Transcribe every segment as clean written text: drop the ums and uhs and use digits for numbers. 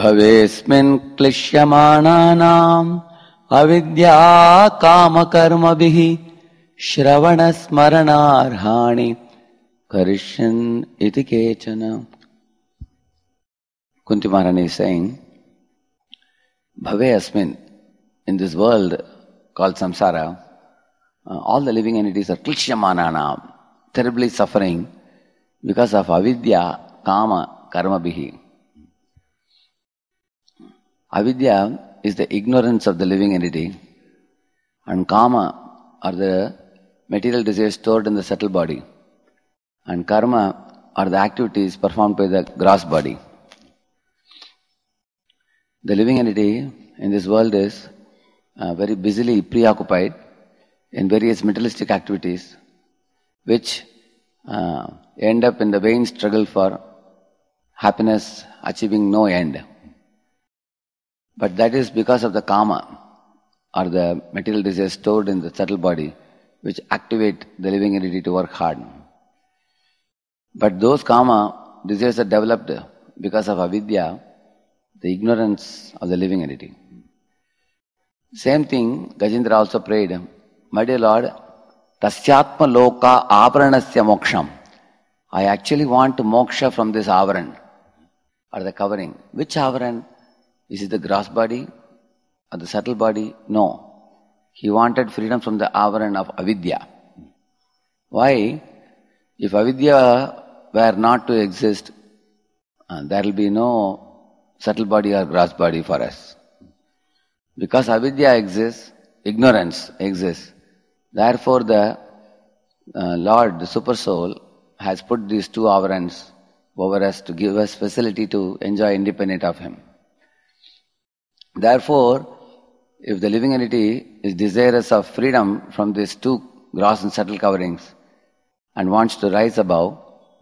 Bhavesmin klishyamananam avidya kama karmabhihi shravana smaranarhani karishyan iti kechana. Kunti Maharani is saying, Bhave asmin, in this world called samsara, all the living entities are klishyamananam, terribly suffering because of avidya, kama, karmabhihi. Avidya is the ignorance of the living entity, and kama are the material desires stored in the subtle body, and karma are the activities performed by the gross body. The living entity in this world is very busily preoccupied in various materialistic activities, which end up in the vain struggle for happiness achieving no end. But that is because of the kama, or the material desires stored in the subtle body, which activate the living entity to work hard. But those kama desires are developed because of avidya, the ignorance of the living entity. Same thing, Gajendra also prayed, my dear Lord, tasyatma loka avaranasya moksham. I actually want moksha from this avaran, or the covering. Which avaran? Is it the gross body or the subtle body? No. He wanted freedom from the avaran of avidya. Why? If avidya were not to exist, there will be no subtle body or gross body for us. Because avidya exists, ignorance exists. Therefore the Lord, the Super Soul, has put these two avarans over us to give us facility to enjoy independent of Him. Therefore, if the living entity is desirous of freedom from these two gross and subtle coverings and wants to rise above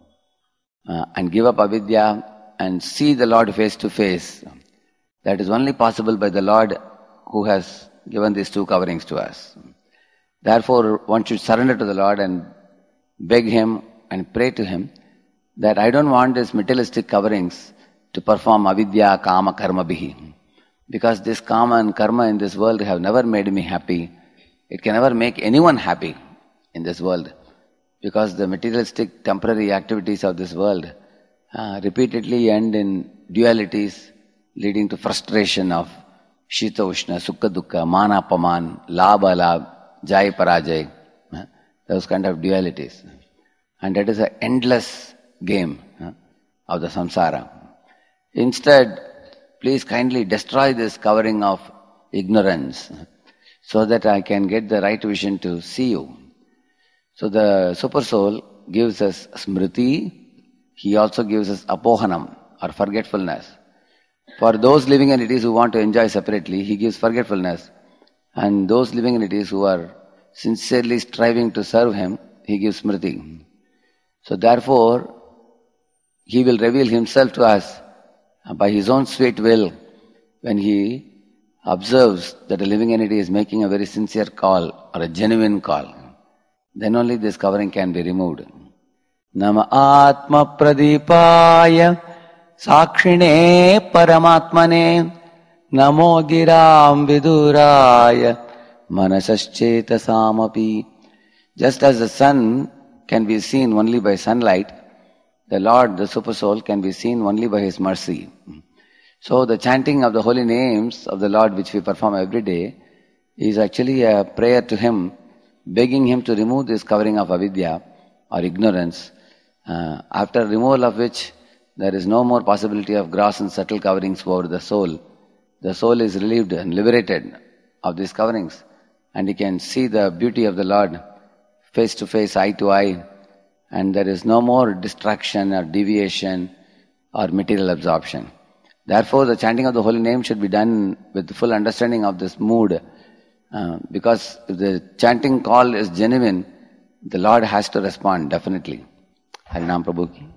and give up avidya and see the Lord face to face, that is only possible by the Lord who has given these two coverings to us. Therefore, one should surrender to the Lord and beg Him and pray to Him that I don't want these materialistic coverings to perform avidya, kama, karma, bihi. Because this kama and karma in this world have never made me happy. It can never make anyone happy in this world. Because the materialistic temporary activities of this world repeatedly end in dualities leading to frustration of shita ushna, sukha dukkha, mana paman, labha labh, jai parajay. Those kind of dualities. And that is an endless game of the samsara. Instead, please kindly destroy this covering of ignorance so that I can get the right vision to see you. So the Super Soul gives us smriti, He also gives us apohanam, or forgetfulness. For those living entities who want to enjoy separately, He gives forgetfulness. And those living entities who are sincerely striving to serve Him, He gives smriti. So therefore, He will reveal Himself to us by His own sweet will when He observes that a living entity is making a very sincere call or a genuine call. Then only this covering can be removed. Nama Atma Pradipaya Sakshine Paramatmane Namo Giram Viduraya Manasaschettasamapi. Just as the sun can be seen only by sunlight, the Lord, the Super Soul, can be seen only by His mercy. So the chanting of the holy names of the Lord which we perform every day is actually a prayer to Him, begging Him to remove this covering of avidya or ignorance, after removal of which there is no more possibility of gross and subtle coverings over the soul. The soul is relieved and liberated of these coverings, and he can see the beauty of the Lord face to face, eye to eye, and there is no more distraction or deviation or material absorption. Therefore, the chanting of the holy name should be done with the full understanding of this mood, because if the chanting call is genuine, the Lord has to respond definitely. Harinam Prabhu ki.